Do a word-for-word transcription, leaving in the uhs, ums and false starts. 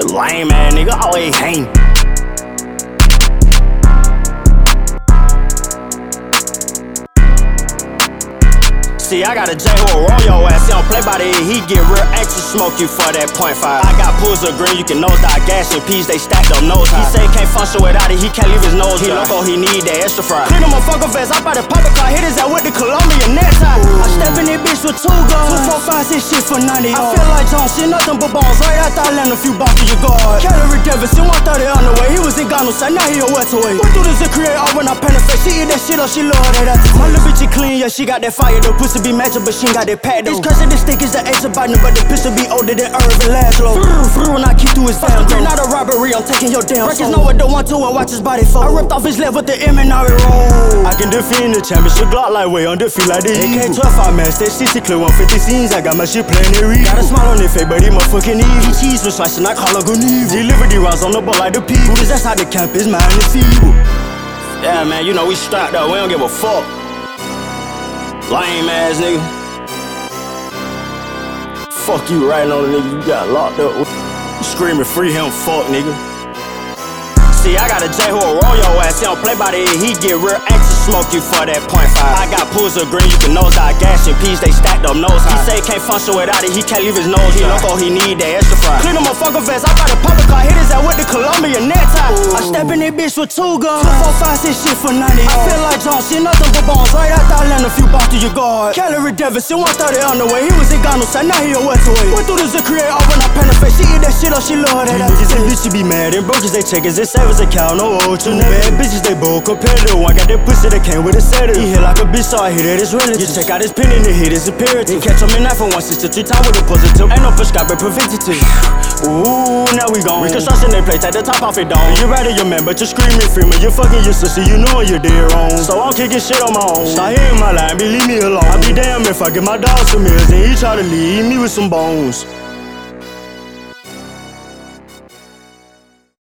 That lame ass nigga always hang. See, I got a J who'll roll your ass. He don't play by the ear, he get real anxious, smoke you for that point five. I got pools of green, you can nose dive, gas and peas, they stacked up nose high. He say he can't function without it, he can't leave his nose dry. He loco, he need that extra fry. Clean him a fucker vest, I bought a pop car, hit his out with the Colombian net tie. I step in that bitch with two guns, two, four, five, six shit for ninety. I feel like John, shit, nothing but bones. Right after I land a few bombs to your guard. Calorie deficit, one thirty on the way. He was in Ghana, so now he a welterweight. Went through this to create all when I penetrate. She eat that shit up, she love that attitude. My little bitch is clean, yeah, she got that fire. The pussy be matching, but she ain't got that pad though. This curse of the stick is the ace of Biden, but the pistol be older than Irvin Laszlo. When I keep through his damn throat. Not a robbery, I'm taking your damn soul. Records know what the one two and watch his body fold. I ripped off his leg with the M and R roll. I can defend the championship Glock like way on defeat like the A K twelve I match that sixty clear one fifty scenes. I got my shit playing it real. Got a smile on their face, but he motherfucking evil. He cheese was slicing, I call her good evil. Deliver the rounds on the ball like the people. Cause that's how the camp is, man, it's feeble. Yeah, man, you know we strapped up, we don't give a fuck. Lame ass nigga. Fuck you right on the nigga, you got locked up. Screaming free him, fuck nigga. See, I got a J who'll roll your ass. He don't play by the ear, he get real anxious, smoke you for that point five. I got pools of green, you can nose dive, gas and peas, they stacked up nose high. He say he can't function without it, he can't leave his nose dry. He loco, he need that extra fry. Clean him a fucker vest, I bought a pop car, hit his out with the Colombian net tie. I step in that bitch with two guns, two, four, five, six shit for ninety. I feel like John, shit, nothing but bones. Right after I land a few bombs to your guard. Calorie deficit, one thirty on the way. He was in Ghana, so now he a welterweight. Went through this to create all when I penetrate. She eat that shit up, she love that attitude. Niggas and bitches be mad, and brokers they checkers, they savers they count, no old. Two bad bitches, they both competitive. One got that pussy that came with a sedative. He hit like a bitch, so I hit at his relative. You check out his pin and the hit is imperative. Catch him in knife for one sixty-three times with a positive. Ain't no prescribed preventative. Ooh, now we gone. Reconstruction, they play, take the top off it dome. You rather your man, but you screaming free me. You fucking your sister, you know you're dead wrong. So I'm kicking shit on my own. Start hearing my line, be leave me alone. I be damn if I get my dog some meals, and he try to leave me with some bones.